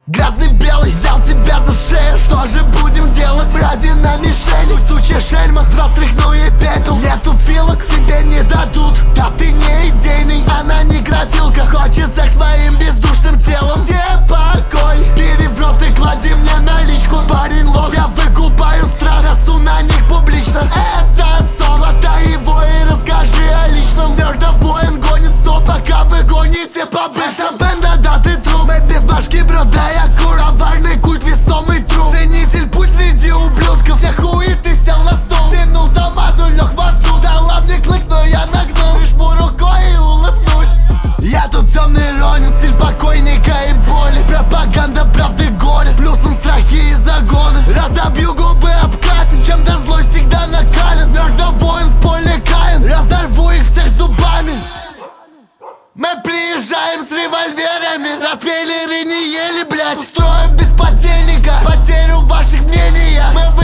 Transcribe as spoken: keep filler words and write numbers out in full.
Грязный белый взял тебя за шею. Что же будем делать? Ради на мишени. Сучья шельма, взростряхну и пепел. Нету филок, тебе не дадут. Да ты не идейный, она не графилка. Хочет секс с моим бездушным телом. Где покой? Бери в рот и клади мне наличку. Парень лох, я выкупаю страх. Носу на них публично. Это сон, глотай его и расскажи о личном. Нерда воин гонит сто, пока вы гоните по бывшим. Бенда, да ты труп. Мы без башки, бро, да я куроварный культ, весомый труп. Ценитель путь среди ублюдков. Я хуй, ты сел на стол. Тянул за мазу, лег в мазу. Дала мне клык, но я нагнул. Прижму рукой и улыбнусь. Я тут темный ронин, стиль покойника и боли. Пропаганда правды горя, плюсом страхи и загоны. Разобью губы об камень, чем-то злой всегда накален. Нерда воин в поле Каин, разорву их всех зубами. Мы приезжаем с револьверами, ротвейлеры не ели, блядь. Устроим без подельника потерю в ваших мнениях. Мы